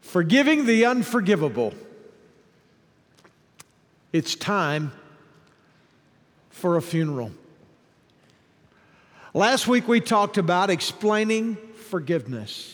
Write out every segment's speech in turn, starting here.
Forgiving the unforgivable. It's time for a funeral. Last week we talked about explaining forgiveness.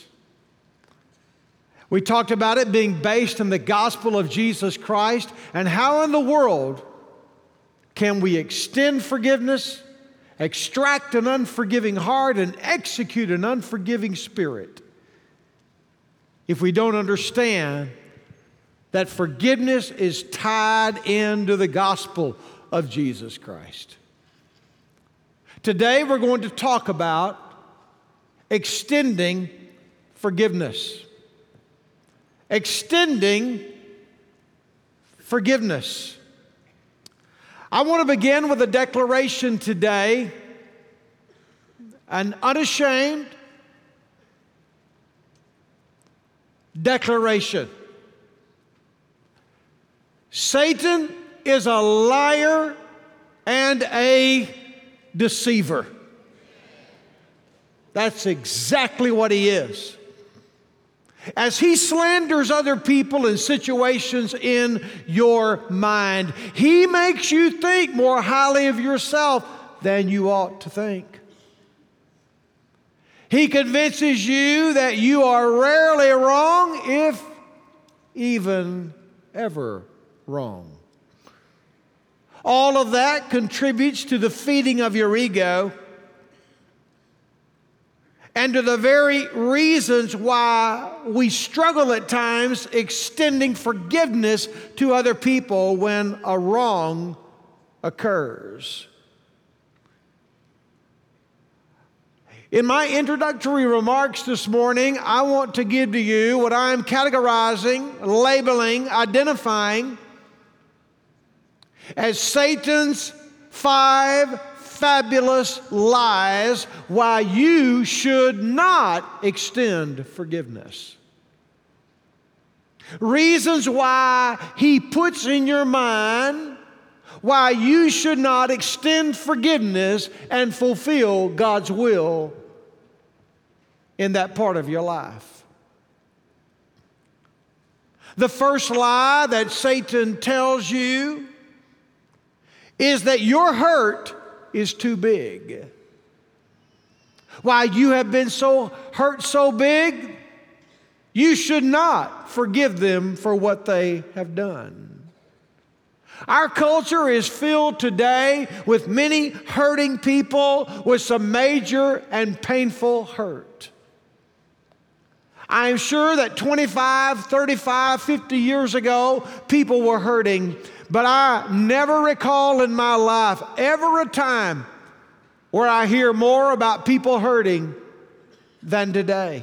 We talked about it being based on the gospel of Jesus Christ and how in the world can we extend forgiveness, extract an unforgiving heart, and execute an unforgiving spirit if we don't understand that forgiveness is tied into the gospel of Jesus Christ. Today we're going to talk about extending forgiveness. Extending forgiveness. I want to begin with a declaration today, an unashamed declaration. Satan is a liar and a deceiver. That's exactly what he is. As he slanders other people and situations in your mind, he makes you think more highly of yourself than you ought to think. He convinces you that you are rarely wrong, if even ever wrong. All of that contributes to the feeding of your ego and to the very reasons why we struggle at times extending forgiveness to other people when a wrong occurs. In my introductory remarks this morning, I want to give to you what I'm categorizing, labeling, identifying as Satan's 5 fabulous lies why you should not extend forgiveness. Reasons why he puts in your mind why you should not extend forgiveness and fulfill God's will in that part of your life. The first lie that Satan tells you is that your hurt is too big. Why you have been so hurt so big, you should not forgive them for what they have done. Our culture is filled today with many hurting people with some major and painful hurt. I am sure that 25, 35, 50 years ago, people were hurting, but I never recall in my life ever a time where I hear more about people hurting than today.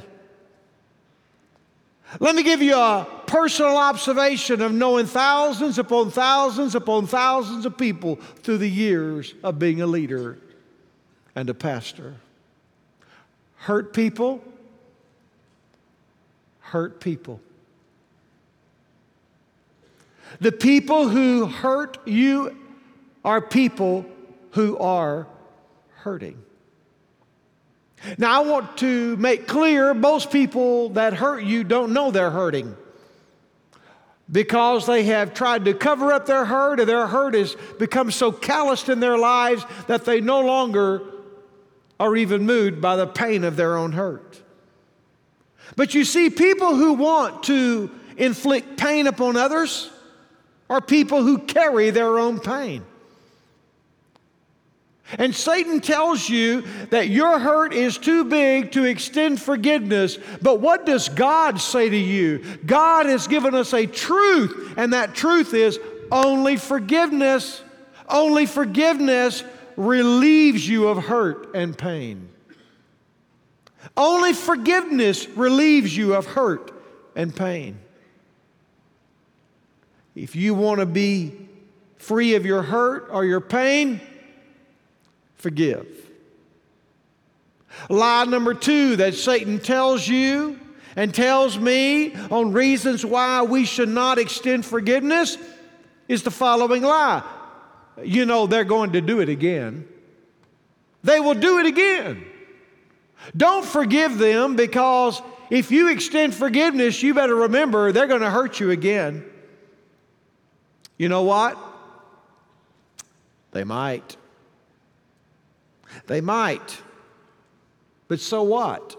Let me give you a personal observation of knowing thousands upon thousands upon thousands of people through the years of being a leader and a pastor. Hurt people. The people who hurt you are people who are hurting. Now, I want to make clear, most people that hurt you don't know they're hurting because they have tried to cover up their hurt, and their hurt has become so calloused in their lives that they no longer are even moved by the pain of their own hurt. But you see, people who want to inflict pain upon others are people who carry their own pain. And Satan tells you that your hurt is too big to extend forgiveness. But what does God say to you? God has given us a truth, and that truth is only forgiveness. Only forgiveness relieves you of hurt and pain. Only forgiveness relieves you of hurt and pain. If you want to be free of your hurt or your pain, forgive. Lie number 2 that Satan tells you and tells me on reasons why we should not extend forgiveness is the following lie. You know they're going to do it again. They will do it again. Don't forgive them because if you extend forgiveness, you better remember they're going to hurt you again. You know what? They might. They might. But so what?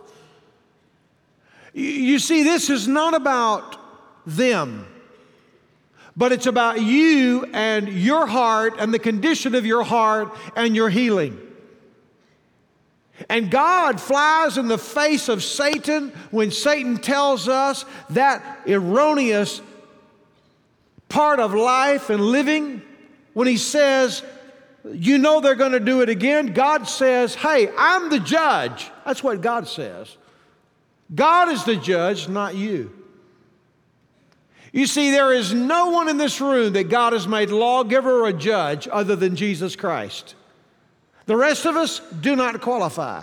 You see, this is not about them, but it's about you and your heart and the condition of your heart and your healing. And God flies in the face of Satan when Satan tells us that erroneous part of life and living. When he says, you know they're going to do it again, God says, hey, I'm the judge. That's what God says. God is the judge, not you. You see, there is no one in this room that God has made lawgiver or a judge other than Jesus Christ. The rest of us do not qualify.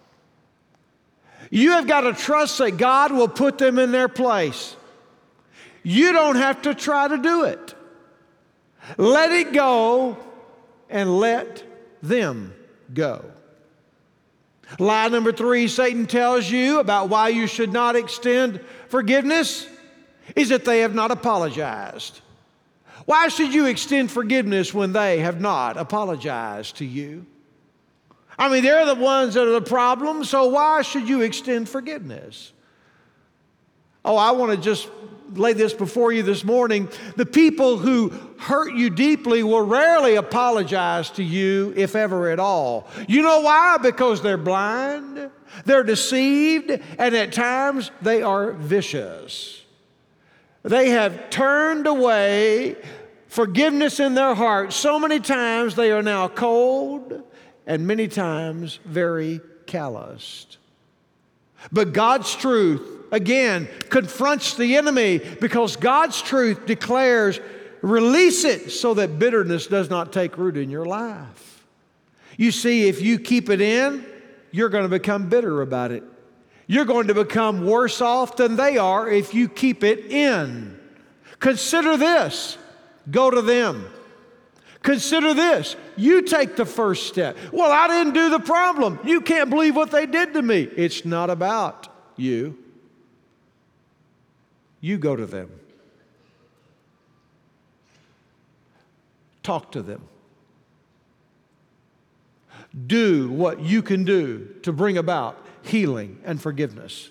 You have got to trust that God will put them in their place. You don't have to try to do it. Let it go and let them go. Lie number 3, Satan tells you about why you should not extend forgiveness is that they have not apologized. Why should you extend forgiveness when they have not apologized to you? I mean, they're the ones that are the problem, so why should you extend forgiveness? Oh, I want to just lay this before you this morning. The people who hurt you deeply will rarely apologize to you, if ever at all. You know why? Because they're blind, they're deceived, and at times they are vicious. They have turned away forgiveness in their heart so many times they are now cold and many times very calloused. But God's truth, again, confronts the enemy because God's truth declares, release it so that bitterness does not take root in your life. You see, if you keep it in, you're going to become bitter about it. You're going to become worse off than they are if you keep it in. Consider this. Go to them. Consider this. You take the first step. Well, I didn't do the problem. You can't believe what they did to me. It's not about you. You go to them. Talk to them. Do what you can do to bring about healing and forgiveness.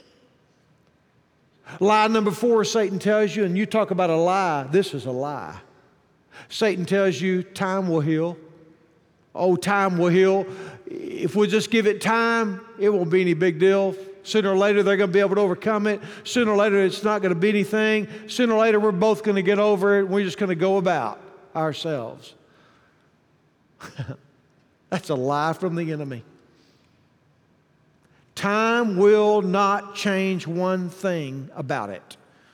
Lie number 4, Satan tells you, and you talk about a lie, this is a lie. Satan tells you time will heal. Oh, time will heal. If we just give it time, it won't be any big deal. Sooner or later, they're going to be able to overcome it. Sooner or later, it's not going to be anything. Sooner or later, we're both going to get over it. We're just going to go about ourselves. That's a lie from the enemy. Time will not change one thing about it.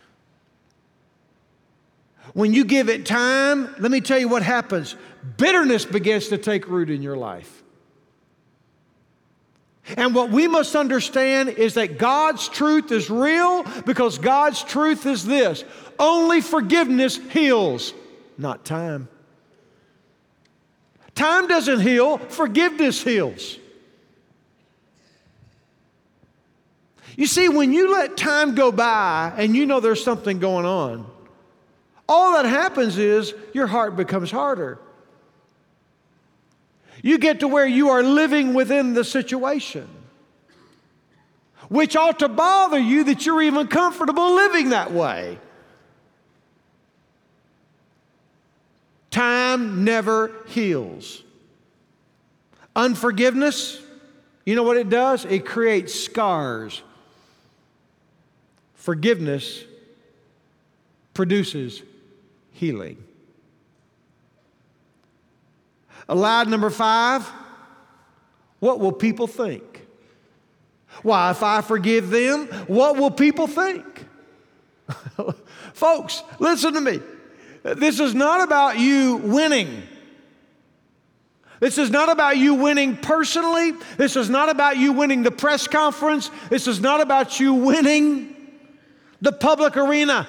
When you give it time, let me tell you what happens. Bitterness begins to take root in your life. And what we must understand is that God's truth is real because God's truth is this: only forgiveness heals, not time. Time doesn't heal, forgiveness heals. You see, when you let time go by and you know there's something going on, all that happens is your heart becomes harder. You get to where you are living within the situation, which ought to bother you that you're even comfortable living that way. Time never heals. Unforgiveness, you know what it does? It creates scars. Forgiveness produces healing. Lie number 5, what will people think? Why, if I forgive them, what will people think? Folks, listen to me. This is not about you winning. This is not about you winning personally. This is not about you winning the press conference. This is not about you winning the public arena.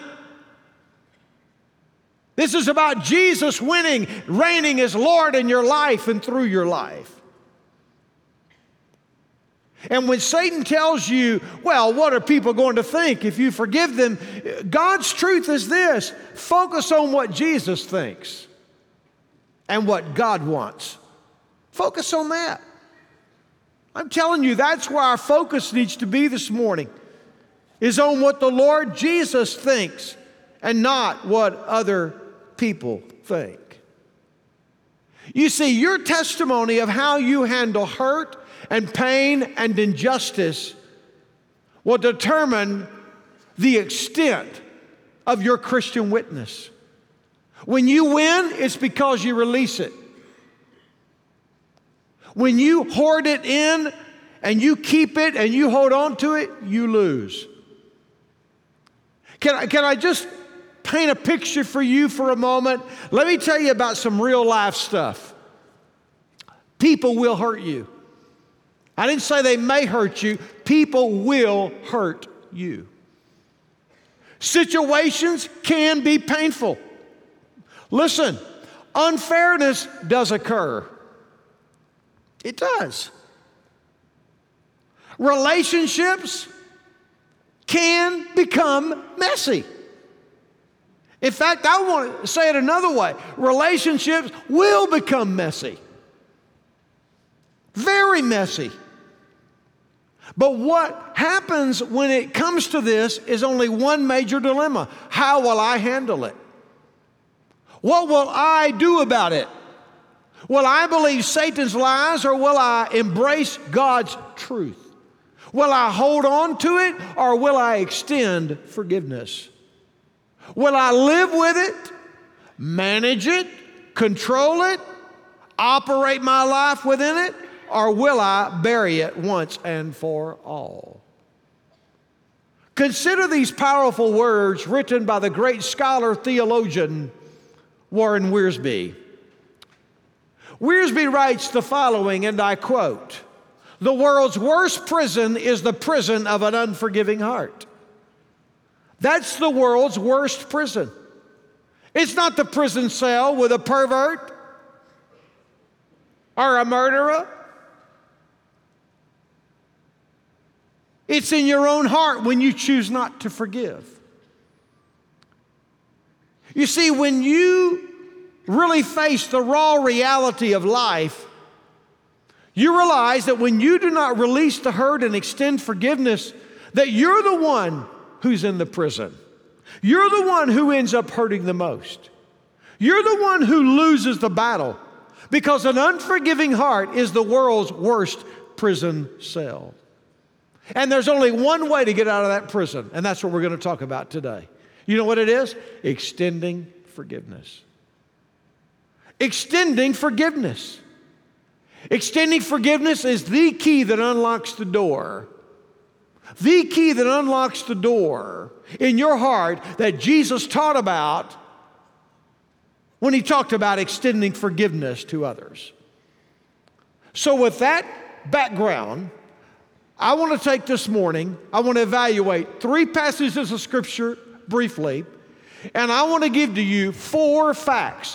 This is about Jesus winning, reigning as Lord in your life and through your life. And when Satan tells you, well, what are people going to think if you forgive them? God's truth is this: focus on what Jesus thinks and what God wants. Focus on that. I'm telling you, that's where our focus needs to be this morning, is on what the Lord Jesus thinks and not what other people think. You see, your testimony of how you handle hurt and pain and injustice will determine the extent of your Christian witness. When you win, it's because you release it. When you hoard it in and you keep it and you hold on to it, you lose. Can I just paint a picture for you for a moment? Let me tell you about some real life stuff. People will hurt you. I didn't say they may hurt you. People will hurt you. Situations can be painful. Listen, unfairness does occur. It does. Relationships can become messy. In fact, I want to say it another way. Relationships will become messy. Very messy. But what happens when it comes to this is only one major dilemma. How will I handle it? What will I do about it? Will I believe Satan's lies, or will I embrace God's truth? Will I hold on to it, or will I extend forgiveness? Will I live with it, manage it, control it, operate my life within it, or will I bury it once and for all? Consider these powerful words written by the great scholar theologian Warren Wiersbe. Wiersbe writes the following, and I quote, "The world's worst prison is the prison of an unforgiving heart." That's the world's worst prison. It's not the prison cell with a pervert or a murderer. It's in your own heart when you choose not to forgive. You see, when you really face the raw reality of life, you realize that when you do not release the hurt and extend forgiveness, that you're the one who's in the prison. You're the one who ends up hurting the most. You're the one who loses the battle, because an unforgiving heart is the world's worst prison cell. And there's only one way to get out of that prison, and that's what we're going to talk about today. You know what it is? Extending forgiveness. Extending forgiveness. Extending forgiveness is the key that unlocks the door. The key that unlocks the door in your heart that Jesus taught about when he talked about extending forgiveness to others. So with that background, I want to take this morning, I want to evaluate 3 passages of Scripture briefly, and I want to give to you 4 facts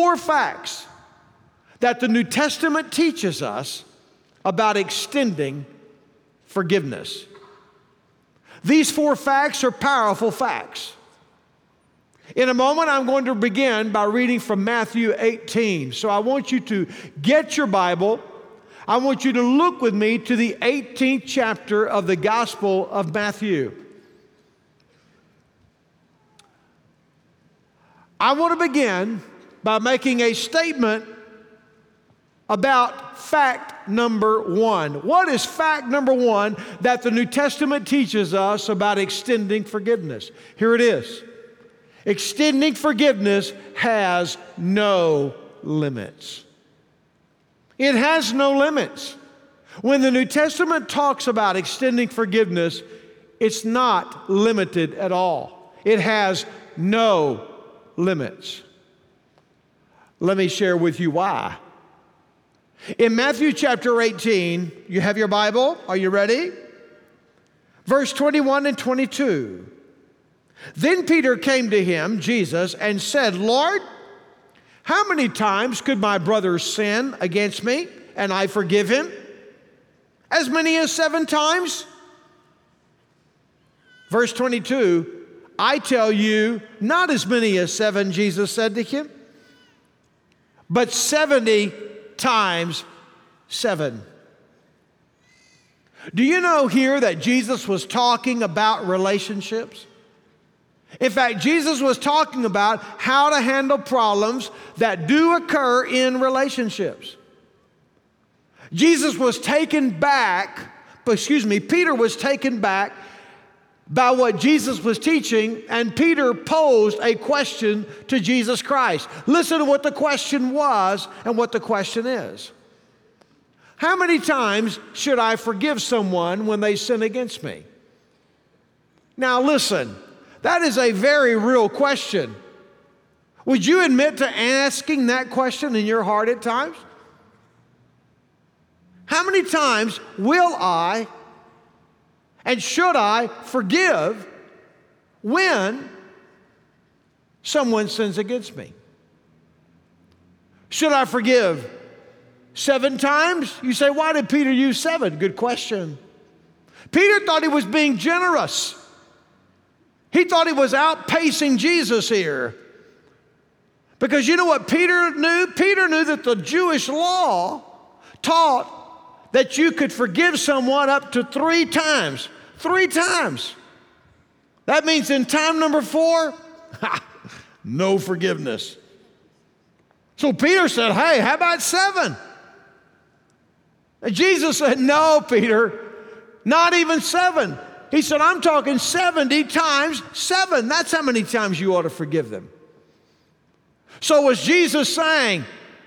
that the New Testament teaches us about extending forgiveness. These 4 facts are powerful facts. In a moment, I'm going to begin by reading from Matthew 18. So I want you to get your Bible. I want you to look with me to the 18th chapter of the Gospel of Matthew. I want to begin by making a statement about fact number 1. What is fact number 1 that the New Testament teaches us about extending forgiveness? Here it is. Extending forgiveness has no limits. It has no limits. When the New Testament talks about extending forgiveness, it's not limited at all. It has no limits. Let me share with you why. In Matthew chapter 18, you have your Bible? Are you ready? Verse 21 and 22. Then Peter came to him, Jesus, and said, "Lord, how many times could my brother sin against me and I forgive him? As many as 7 times? Verse 22, I tell you, not as many as 7, Jesus said to him, but 70 times 7. Do you know here that Jesus was talking about relationships? In fact, Jesus was talking about how to handle problems that do occur in relationships. Peter was taken back by what Jesus was teaching, and Peter posed a question to Jesus Christ. Listen to what the question was and what the question is. How many times should I forgive someone when they sin against me? Now listen, that is a very real question. Would you admit to asking that question in your heart at times? How many times will I and should I forgive when someone sins against me? Should I forgive 7 times? You say, why did Peter use 7? Good question. Peter thought he was being generous. He thought he was outpacing Jesus here. Because you know what Peter knew? Peter knew that the Jewish law taught that you could forgive someone up to 3 times. 3 times. That means in time number 4, no forgiveness. So Peter said, hey, how about 7? And Jesus said, no, Peter, not even 7. He said, I'm talking 70 times 7. That's how many times you ought to forgive them. So was Jesus saying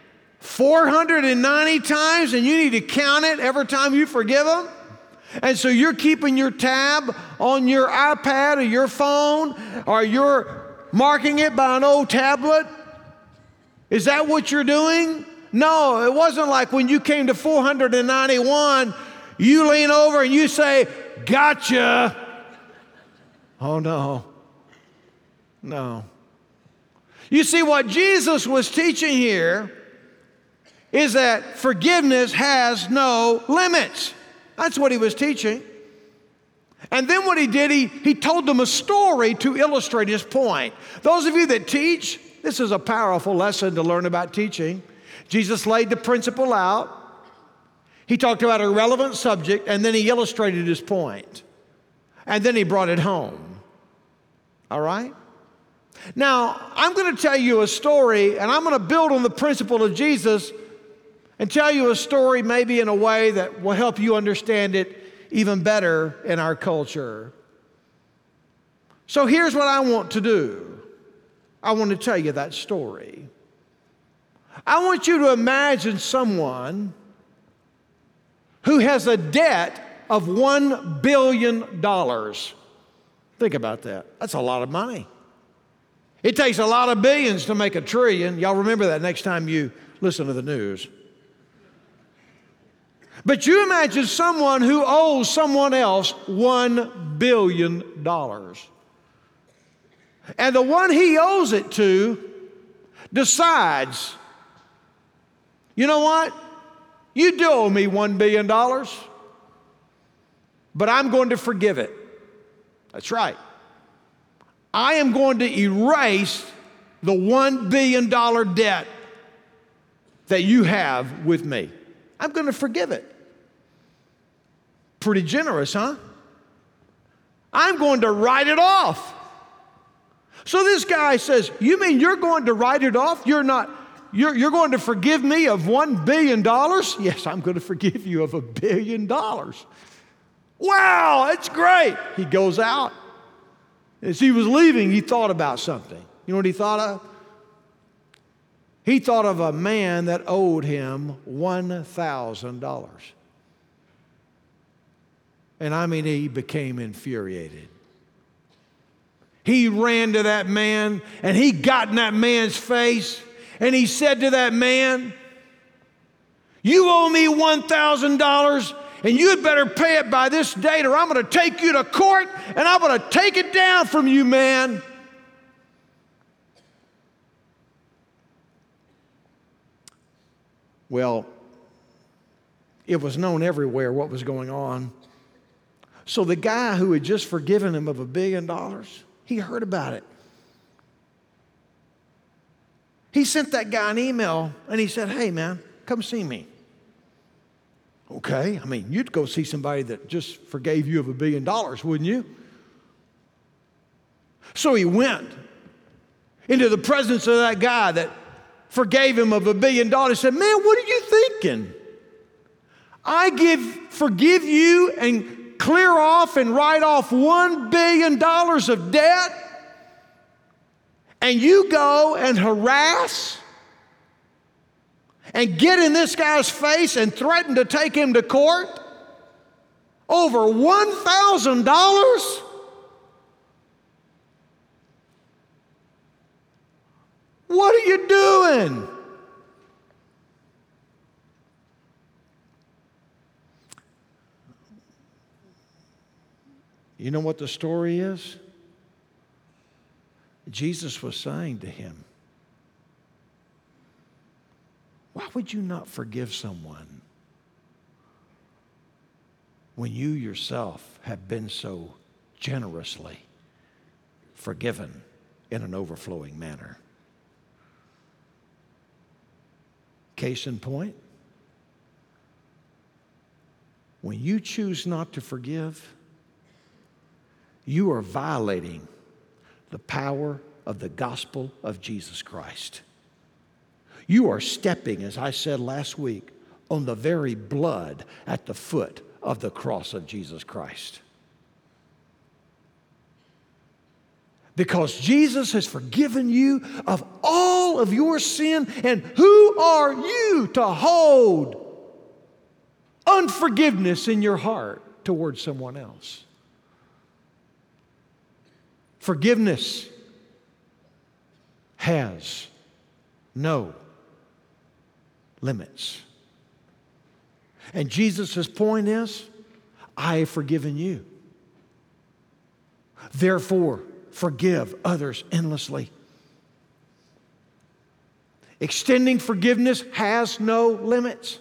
490 times and you need to count it every time you forgive them? And so you're keeping your tab on your iPad or your phone, or you're marking it by an old tablet? Is that what you're doing? No, it wasn't like when you came to 491, you lean over and you say, gotcha. Oh, no. No. You see, what Jesus was teaching here is that forgiveness has no limits. That's what he was teaching. And then what he did, he told them a story to illustrate his point. Those of you that teach, this is a powerful lesson to learn about teaching. Jesus laid the principle out. He talked about a relevant subject, and then he illustrated his point. And then he brought it home. All right? Now, I'm going to tell you a story, and I'm going to build on the principle of Jesus and tell you a story maybe in a way that will help you understand it even better in our culture. So here's what I want to do. I want to tell you that story. I want you to imagine someone who has a debt of $1 billion. Think about that. That's a lot of money. It takes a lot of billions to make a trillion. Y'all remember that next time you listen to the news. But you imagine someone who owes someone else $1 billion. And the one he owes it to decides, you know what? You do owe me $1 billion, but I'm going to forgive it. That's right. I am going to erase the $1 billion debt that you have with me. I'm going to forgive it. Pretty generous, huh? I'm going to write it off. So this guy says, you mean you're going to write it off? You're going to forgive me of $1 billion? Yes, I'm going to forgive you of $1 billion. Wow, that's great. He goes out. As he was leaving, he thought about something. You know what he thought of? He thought of a man that owed him $1,000. And I mean, he became infuriated. He ran to that man and he got in that man's face and he said to that man, you owe me $1,000 and you had better pay it by this date or I'm going to take you to court and I'm going to take it down from you, man. Well, It was known everywhere what was going on. So the guy who had just forgiven him of $1 billion, he heard about it. He sent that guy an email and he said, hey man, come see me. Okay, I mean, you'd go see somebody that just forgave you of $1 billion, wouldn't you? So he went into the presence of that guy that forgave him of $1 billion. He said, man, what are you thinking? I forgive you and clear off and write off $1 billion of debt, and you go and harass and get in this guy's face and threaten to take him to court over $1,000? What are you doing? You know what the story is? Jesus was saying to him, why would you not forgive someone when you yourself have been so generously forgiven in an overflowing manner? Case in point, when you choose not to forgive, you are violating the power of the gospel of Jesus Christ. You are stepping, as I said last week, on the very blood at the foot of the cross of Jesus Christ. Because Jesus has forgiven you of all of your sin, and who are you to hold unforgiveness in your heart towards someone else? Forgiveness has no limits. And Jesus' point is, I have forgiven you. Therefore, forgive others endlessly. Extending forgiveness has no limits.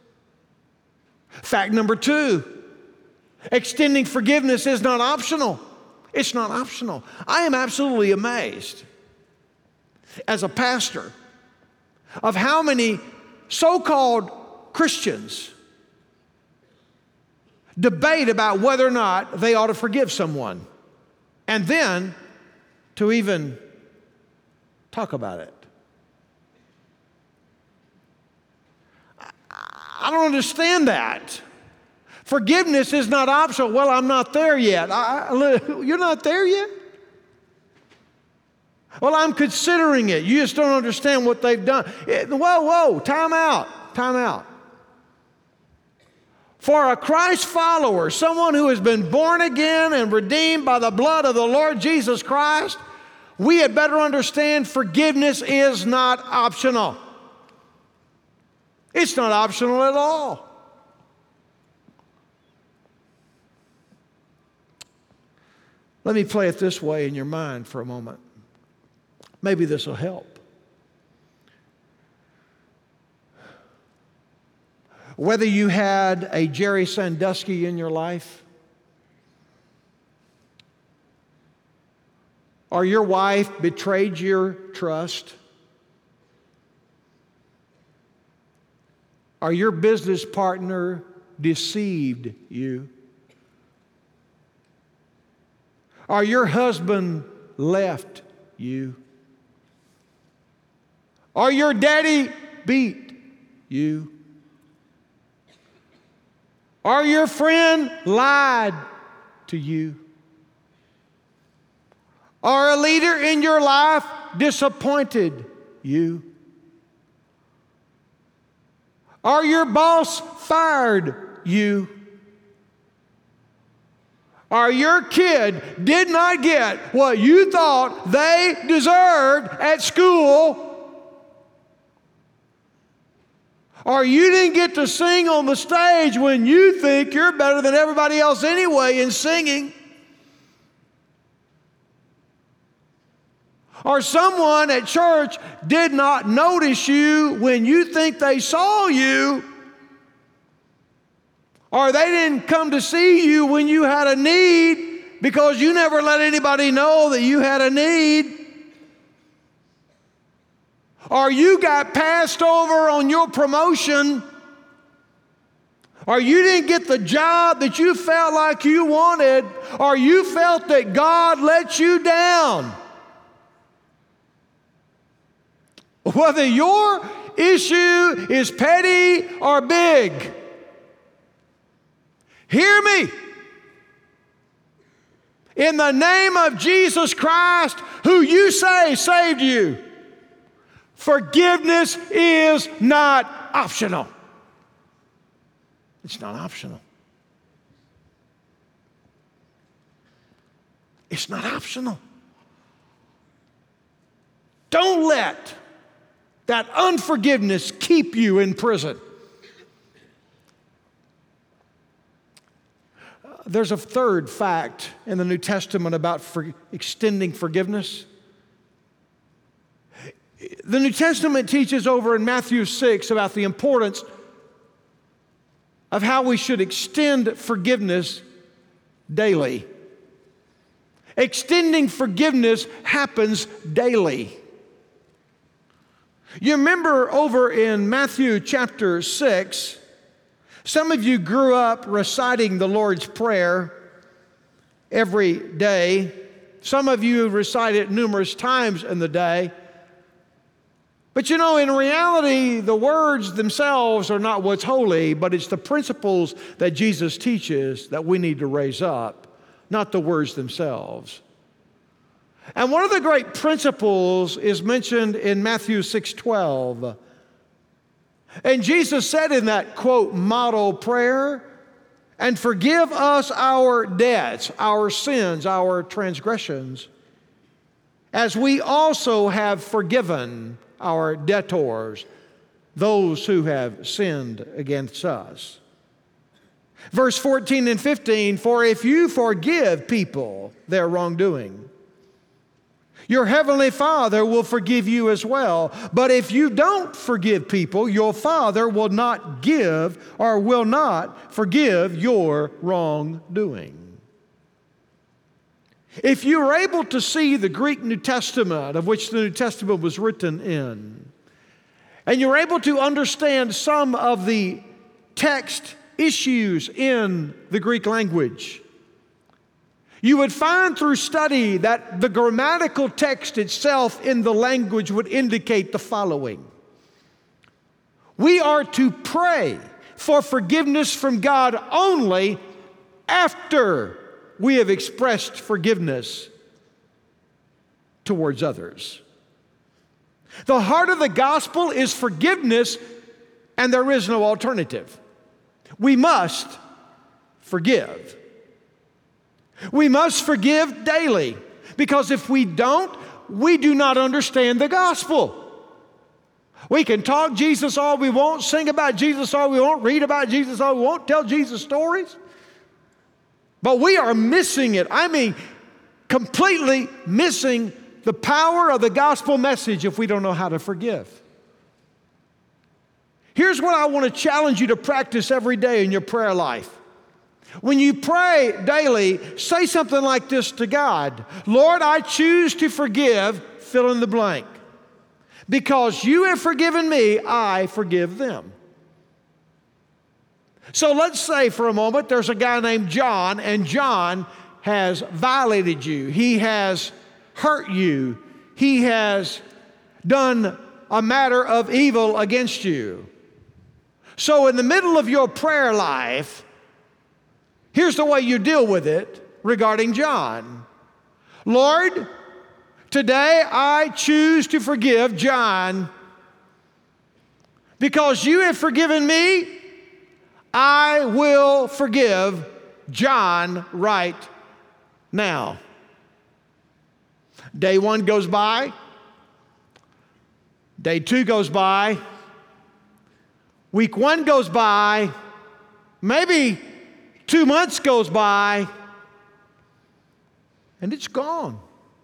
Fact number 2, extending forgiveness is not optional. It's not optional. I am absolutely amazed as a pastor of how many so-called Christians debate about whether or not they ought to forgive someone, and then to even talk about it. I don't understand that. Forgiveness is not optional. Well, I'm not there yet. You're not there yet? Well, I'm considering it. You just don't understand what they've done. Whoa, time out. For a Christ follower, someone who has been born again and redeemed by the blood of the Lord Jesus Christ, we had better understand forgiveness is not optional. It's not optional at all. Let me play it this way in your mind for a moment. Maybe this will help. Whether you had a Jerry Sandusky in your life, or your wife betrayed your trust, or your business partner deceived you, or your husband left you, or your daddy beat you, or your friend lied to you, or a leader in your life disappointed you, or your boss fired you, or your kid did not get what you thought they deserved at school, or you didn't get to sing on the stage when you think you're better than everybody else anyway in singing, or someone at church did not notice you when you think they saw you, or they didn't come to see you when you had a need because you never let anybody know that you had a need, or you got passed over on your promotion, or you didn't get the job that you felt like you wanted, or you felt that God let you down. Whether your issue is petty or big, hear me. In the name of Jesus Christ, who you say saved you, forgiveness is not optional. It's not optional. It's not optional. Don't let that unforgiveness keep you in prison. There's a third fact in the New Testament about extending forgiveness. The New Testament teaches over in Matthew 6 about the importance of how we should extend forgiveness daily. Extending forgiveness happens daily. You remember over in Matthew chapter 6, some of you grew up reciting the Lord's Prayer every day. Some of you recite it numerous times in the day. But you know, in reality, the words themselves are not what's holy, but it's the principles that Jesus teaches that we need to raise up, not the words themselves. And one of the great principles is mentioned in Matthew 6:12. And Jesus said in that, quote, model prayer, "And forgive us our debts, our sins, our transgressions, as we also have forgiven our debtors, those who have sinned against us." Verse 14 and 15, "For if you forgive people their wrongdoing, your heavenly Father will forgive you as well. But if you don't forgive people, your Father will not give or will not forgive your wrongdoing." If you were able to see the Greek New Testament, of which the New Testament was written in, and you're able to understand some of the text issues in the Greek language, you would find through study that the grammatical text itself in the language would indicate the following. We are to pray for forgiveness from God only after we have expressed forgiveness towards others. The heart of the gospel is forgiveness, and there is no alternative. We must forgive. We must forgive daily, because if we don't, we do not understand the gospel. We can talk Jesus all we want, sing about Jesus all we want, read about Jesus all we want, tell Jesus stories, but we are missing it. I mean, completely missing the power of the gospel message if we don't know how to forgive. Here's what I want to challenge you to practice every day in your prayer life. When you pray daily, say something like this to God: "Lord, I choose to forgive," fill in the blank. "Because you have forgiven me, I forgive them." So let's say for a moment there's a guy named John, and John has violated you. He has hurt you. He has done a matter of evil against you. So in the middle of your prayer life, here's the way you deal with it regarding John. "Lord, today I choose to forgive John. Because you have forgiven me, I will forgive John right now." Day 1 goes by. Day 2 goes by. Week 1 goes by. Maybe 2 months goes by. And it's gone.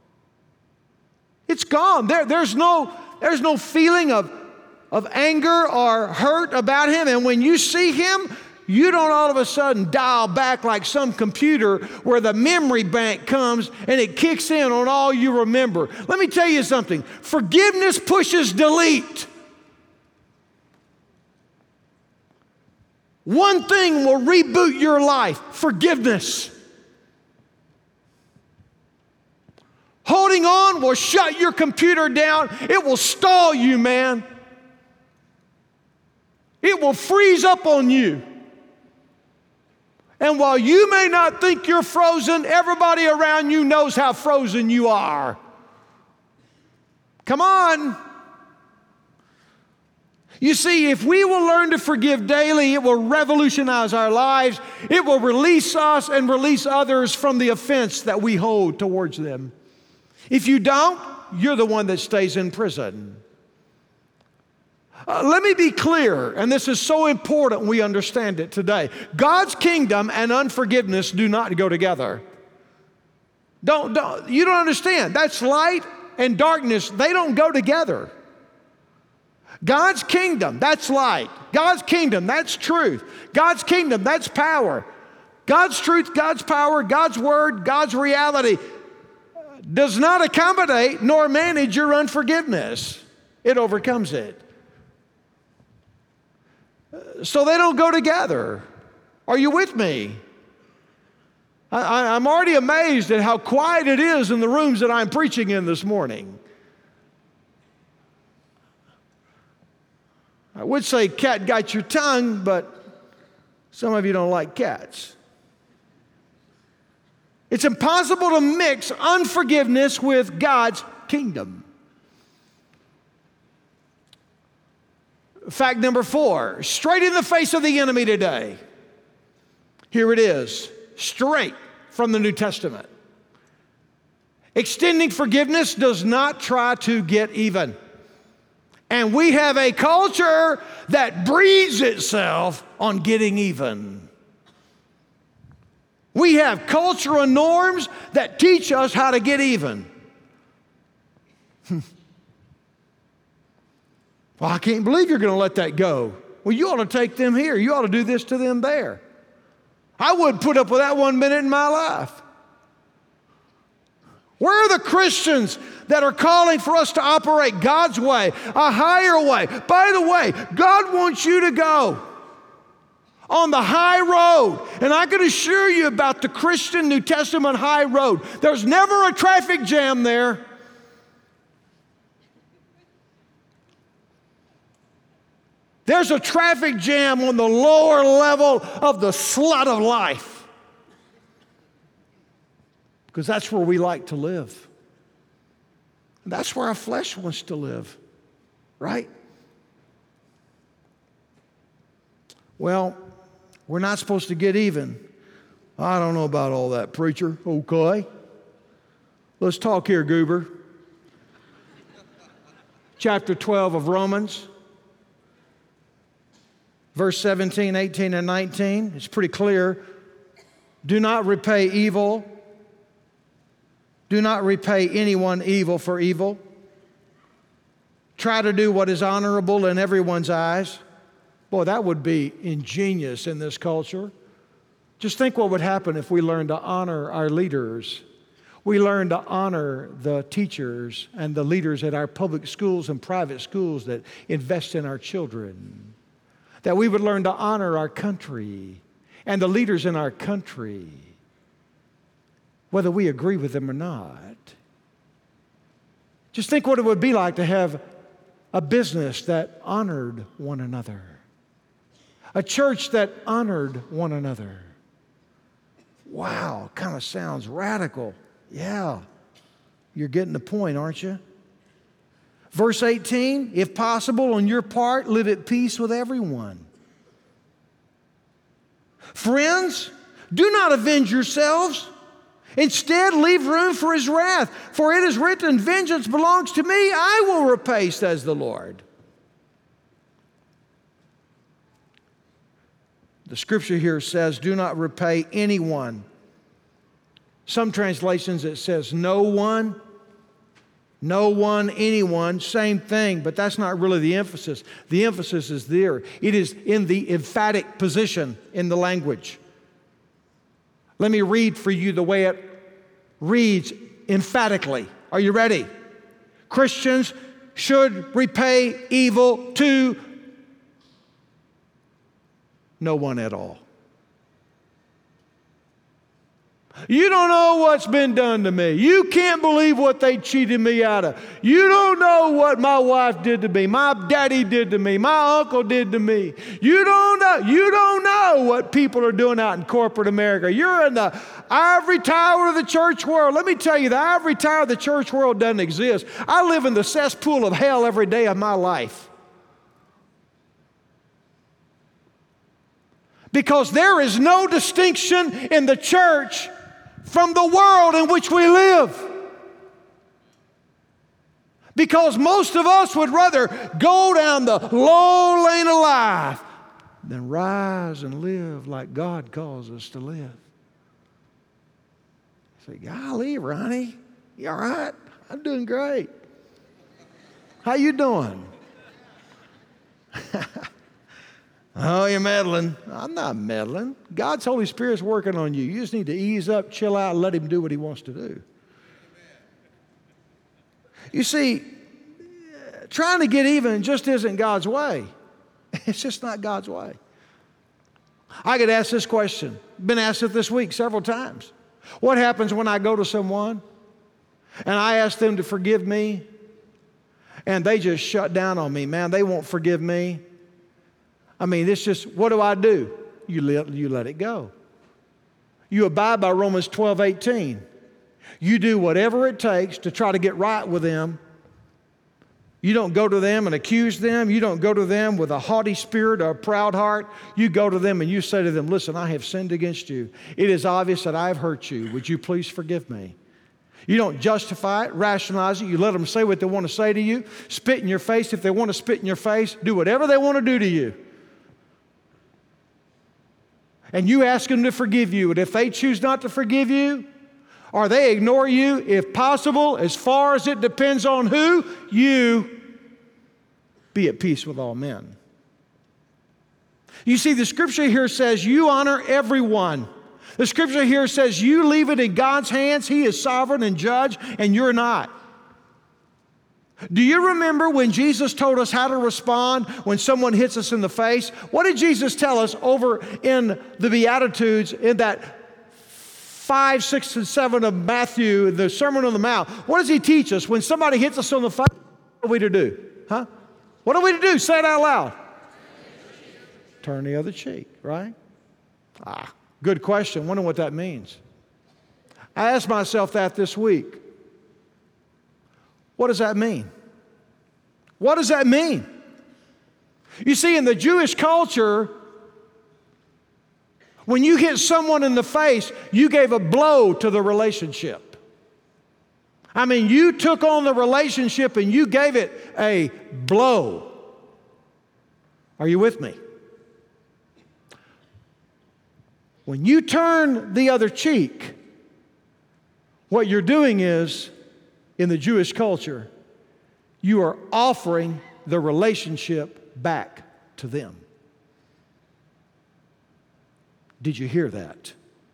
It's gone. There's no feeling of anger or hurt about him. And when you see him, You don't all of a sudden dial back like some computer where the memory bank comes and it kicks in on all you remember. Let me tell you something. Forgiveness pushes delete. One thing will reboot your life: forgiveness. Holding on will shut your computer down. It will stall you, man. It will freeze up on you. And while you may not think you're frozen, everybody around you knows how frozen you are. Come on. You see, if we will learn to forgive daily, it will revolutionize our lives. It will release us and release others from the offense that we hold towards them. If you don't, you're the one that stays in prison. Let me be clear, and this is so important we understand it today. God's kingdom and unforgiveness do not go together. You don't understand. That's light and darkness. They don't go together. God's kingdom, that's light. God's kingdom, that's truth. God's kingdom, that's power. God's truth, God's power, God's word, God's reality does not accommodate nor manage your unforgiveness. It overcomes it. So they don't go together. Are you with me? I'm already amazed at how quiet it is in the rooms that I'm preaching in this morning. I would say cat got your tongue, but some of you don't like cats. It's impossible to mix unforgiveness with God's kingdom. Fact number 4, straight in the face of the enemy today. Here it is, straight from the New Testament. Extending forgiveness does not try to get even. And we have a culture that breeds itself on getting even. We have cultural norms that teach us how to get even. Well, I can't believe you're going to let that go. Well, you ought to take them here. You ought to do this to them there. I wouldn't put up with that 1 minute in my life. Where are the Christians that are calling for us to operate God's way, a higher way? By the way, God wants you to go on the high road. And I can assure you about the Christian New Testament high road. There's never a traffic jam there. There's a traffic jam on the lower level of the slut of life. Because that's where we like to live. And that's where our flesh wants to live, right? Well, we're not supposed to get even. I don't know about all that, preacher. Okay. Let's talk here, Goober. Chapter 12 of Romans. Verse 17, 18, and 19. It's pretty clear. Do not repay evil. Do not repay anyone evil for evil. Try to do what is honorable in everyone's eyes. Boy, that would be ingenious in this culture. Just think what would happen if we learned to honor our leaders. We learned to honor the teachers and the leaders at our public schools and private schools that invest in our children. That we would learn to honor our country and the leaders in our country, whether we agree with them or not. Just think what it would be like to have a business that honored one another, a church that honored one another. Wow, kind of sounds radical. Yeah, you're getting the point, aren't you? Verse 18, if possible on your part, live at peace with everyone. Friends, do not avenge yourselves. Instead, leave room for his wrath. For it is written, vengeance belongs to me. I will repay, says the Lord. The scripture here says, do not repay anyone. Some translations it says, no one. No one, anyone, same thing, but that's not really the emphasis. The emphasis is there. It is in the emphatic position in the language. Let me read for you the way it reads emphatically. Are you ready? Christians should repay evil to no one at all. You don't know what's been done to me. You can't believe what they cheated me out of. You don't know what my wife did to me, my daddy did to me, my uncle did to me. You don't know what people are doing out in corporate America. You're in the ivory tower of the church world. Let me tell you, the ivory tower of the church world doesn't exist. I live in the cesspool of hell every day of my life. Because there is no distinction in the church from the world in which we live. Because most of us would rather go down the low lane of life than rise and live like God calls us to live. I say, golly, Ronnie, you all right? I'm doing great. How you doing? Oh, you're meddling. I'm not meddling. God's Holy Spirit's working on you. You just need to ease up, chill out, and let Him do what He wants to do. You see, trying to get even just isn't God's way. It's just not God's way. I get asked this question. Been asked it this week several times. What happens when I go to someone and I ask them to forgive me and they just shut down on me? Man, they won't forgive me. I mean, it's just, what do? You let it go. You abide by Romans 12:18. You do whatever it takes to try to get right with them. You don't go to them and accuse them. You don't go to them with a haughty spirit or a proud heart. You go to them and you say to them, listen, I have sinned against you. It is obvious that I have hurt you. Would you please forgive me? You don't justify it, rationalize it. You let them say what they want to say to you. Spit in your face if they want to spit in your face. Do whatever they want to do to you. And you ask them to forgive you. And if they choose not to forgive you, or they ignore you, if possible, as far as it depends on who, you be at peace with all men. You see, the scripture here says you honor everyone. The scripture here says you leave it in God's hands. He is sovereign and judge, and you're not. Do you remember when Jesus told us how to respond when someone hits us in the face? What did Jesus tell us over in the Beatitudes in that 5, 6, and 7 of Matthew, the Sermon on the Mount? What does He teach us? When somebody hits us on the face, what are we to do? Huh? What are we to do? Say it out loud. Turn the other cheek, right? Good question. Wonder what that means. I asked myself that this week. What does that mean? What does that mean? You see, in the Jewish culture, when you hit someone in the face, you gave a blow to the relationship. I mean, you took on the relationship and you gave it a blow. Are you with me? When you turn the other cheek, what you're doing is, in the Jewish culture, you are offering the relationship back to them. Did you hear that?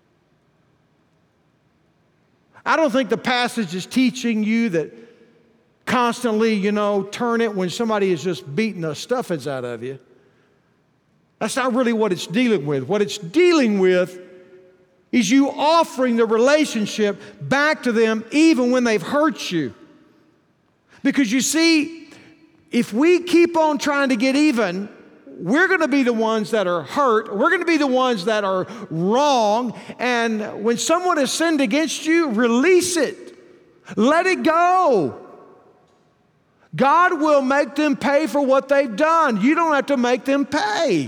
I don't think the passage is teaching you that constantly, turn it when somebody is just beating the stuffings out of you. That's not really what it's dealing with. What it's dealing with is you offering the relationship back to them even when they've hurt you. Because you see, if we keep on trying to get even, we're going to be the ones that are hurt. We're going to be the ones that are wrong. And when someone has sinned against you, release it. Let it go. God will make them pay for what they've done. You don't have to make them pay.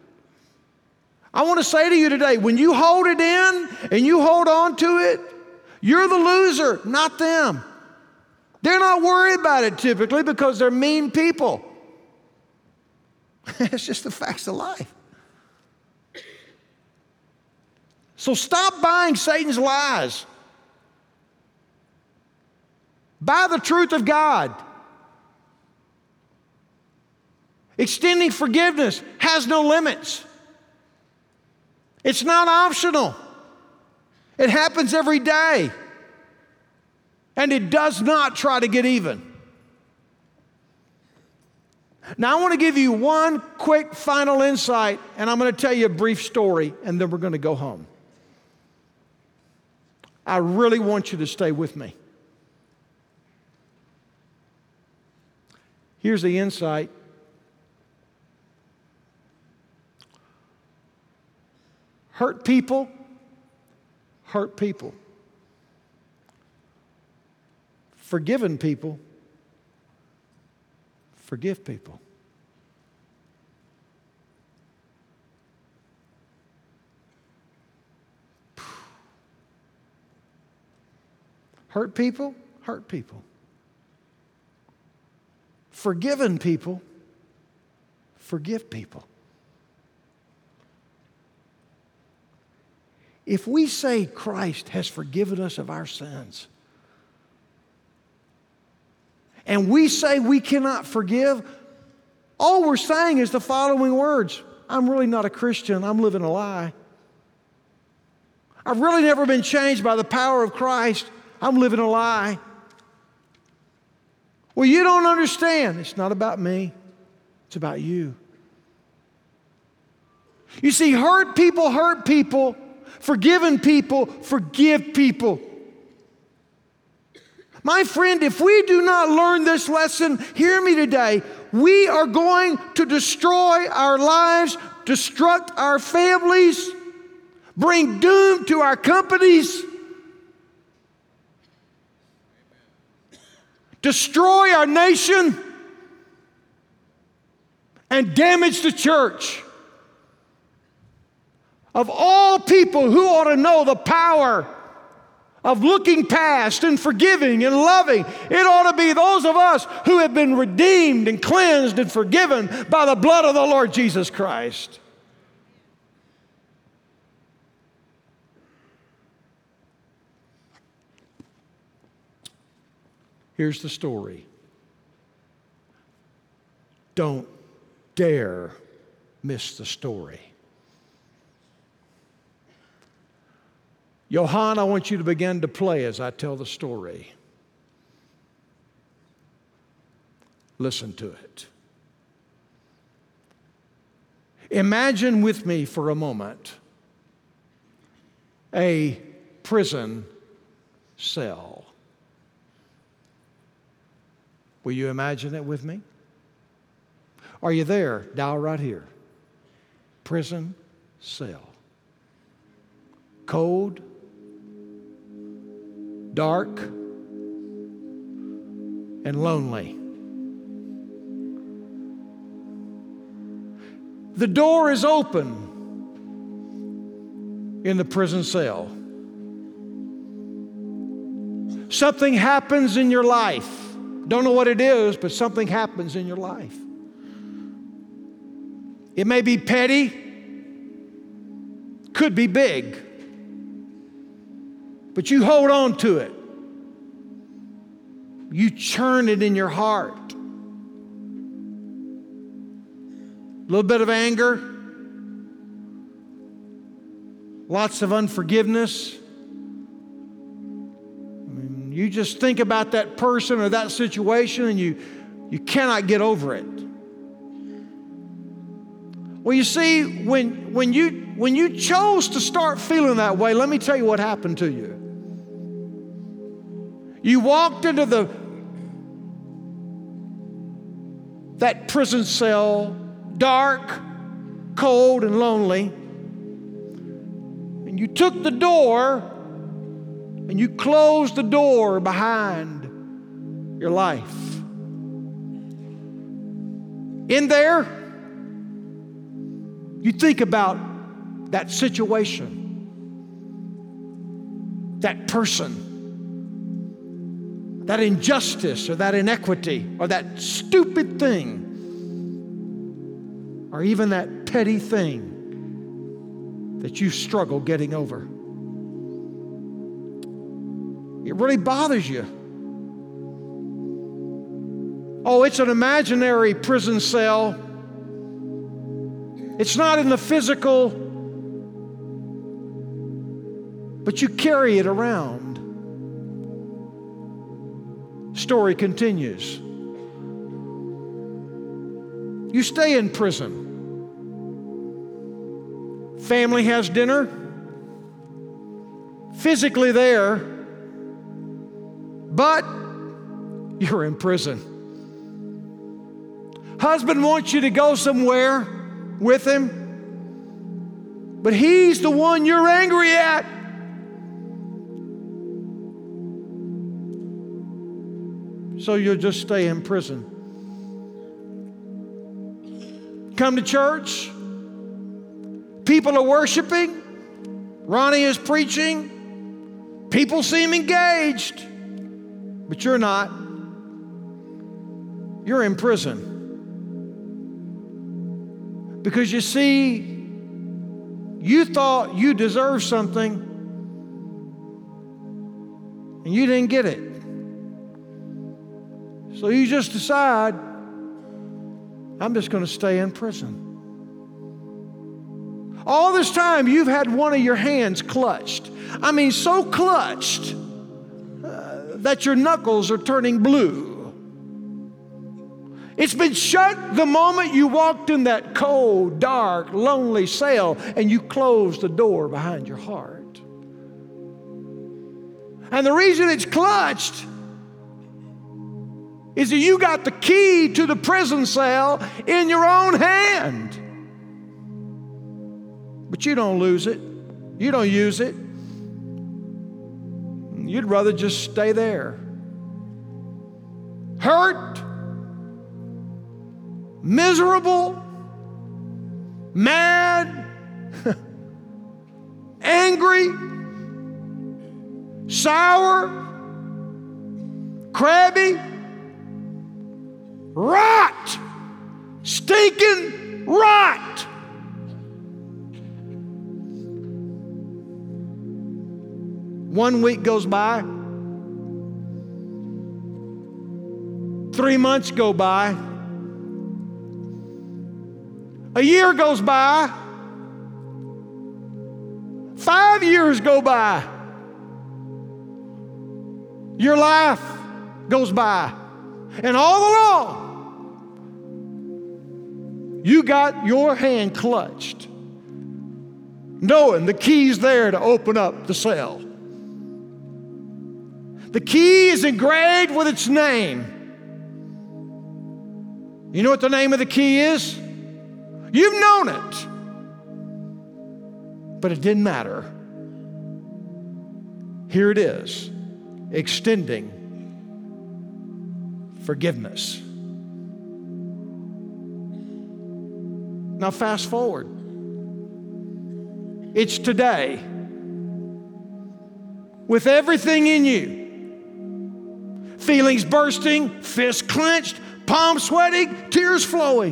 I want to say to you today, when you hold it in and you hold on to it, you're the loser, not them. They're not worried about it typically because they're mean people. It's just the facts of life. So stop buying Satan's lies. by the truth of God. Extending forgiveness has no limits. It's not optional. It happens every day. And it does not try to get even. Now, I want to give you one quick final insight, and I'm going to tell you a brief story, and then we're going to go home. I really want you to stay with me. Here's the insight. Hurt people hurt people. Forgiven people forgive people. Hurt people hurt people. Forgiven people forgive people. If we say Christ has forgiven us of our sins, and we say we cannot forgive, all we're saying is the following words: I'm really not a Christian, I'm living a lie. I've really never been changed by the power of Christ, I'm living a lie. Well, you don't understand. It's not about me, it's about you. You see, hurt people hurt people. Forgiven people forgive people. My friend, if we do not learn this lesson, hear me today, we are going to destroy our lives, destruct our families, bring doom to our companies, destroy our nation, and damage the church. Of all people who ought to know the power of looking past and forgiving and loving, it ought to be those of us who have been redeemed and cleansed and forgiven by the blood of the Lord Jesus Christ. Here's the story. Don't dare miss the story. Johann, I want you to begin to play as I tell the story. Listen to it. Imagine with me for a moment a prison cell. Will you imagine it with me? Are you there? Dial right here. Prison cell. Cold, dark, and lonely. The door is open in the prison cell. Something happens in your life. Don't know what it is, but something happens in your life. It may be petty, could be big. But you hold on to it. You churn it in your heart. A little bit of anger. Lots of unforgiveness. You just think about that person or that situation and you cannot get over it. Well, you see, when you chose to start feeling that way, let me tell you what happened to you. You walked into that prison cell, dark, cold, and lonely, and you took the door and you closed the door behind your life. In there, you think about that situation, that person, that injustice or that inequity or that stupid thing or even that petty thing that you struggle getting over. It really bothers you. Oh, it's an imaginary prison cell. It's not in the physical, but you carry it around. Story continues. You stay in prison. Family has dinner, physically there, but you're in prison. Husband wants you to go somewhere with him, but he's the one you're angry at. So you'll just stay in prison. Come to church. People are worshiping. Ronnie is preaching. People seem engaged, but you're not. You're in prison. Because you see, you thought you deserved something, and you didn't get it. So you just decide, I'm just going to stay in prison. All this time, you've had one of your hands clutched. I mean, so clutched that your knuckles are turning blue. It's been shut the moment you walked in that cold, dark, lonely cell and you closed the door behind your heart. And the reason it's clutched is that you got the key to the prison cell in your own hand. But you don't lose it. You don't use it. You'd rather just stay there. Hurt, miserable, mad, angry, sour, crabby, rot, stinking rot. One week goes by. 3 months go by. A year goes by. 5 years go by. Your life goes by. And all along, you got your hand clutched, knowing the key's there to open up the cell. The key is engraved with its name. You know what the name of the key is? You've known it. But it didn't matter. Here it is, extending forgiveness. Now fast forward. It's today. With everything in you. Feelings bursting, fists clenched, palms sweating, tears flowing.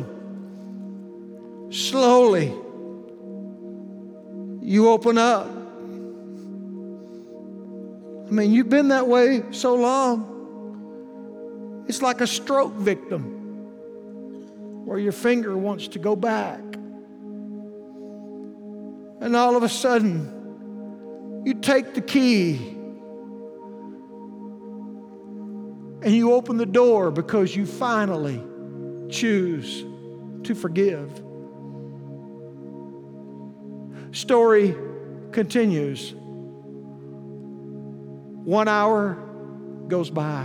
Slowly, you open up. I mean, you've been that way so long. It's like a stroke victim where your finger wants to go back. And all of a sudden, you take the key and you open the door because you finally choose to forgive. Story continues. 1 hour goes by.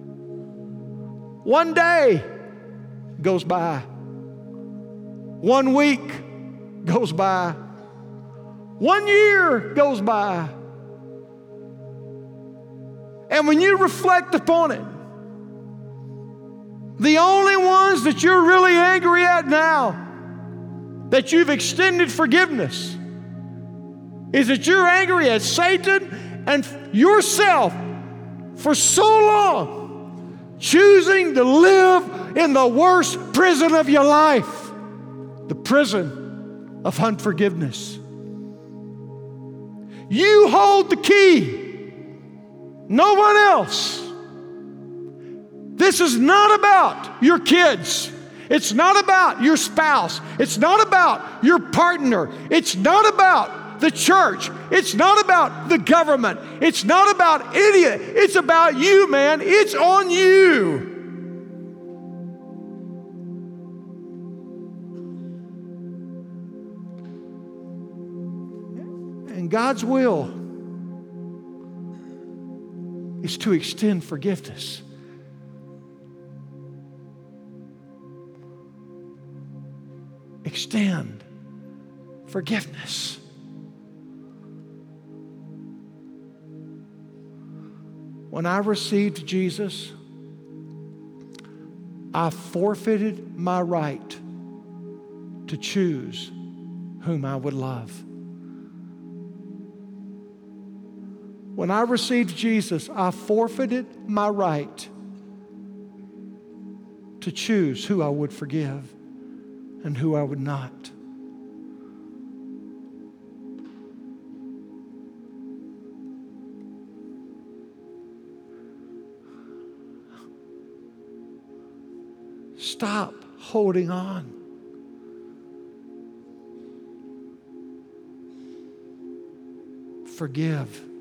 1 day goes by. 1 week goes by. 1 year goes by. And when you reflect upon it, the only ones that you're really angry at now, that you've extended forgiveness, is that you're angry at Satan and yourself for so long, choosing to live in the worst prison of your life, the prison of unforgiveness. You hold the key, no one else. This is not about your kids. It's not about your spouse. It's not about your partner. It's not about the church. It's not about the government. It's not about any of it. It's about you, man. It's on you. And God's will is to extend forgiveness. Extend forgiveness. When I received Jesus, I forfeited my right to choose whom I would love. When I received Jesus, I forfeited my right to choose who I would forgive and who I would not. Stop holding on. Forgive.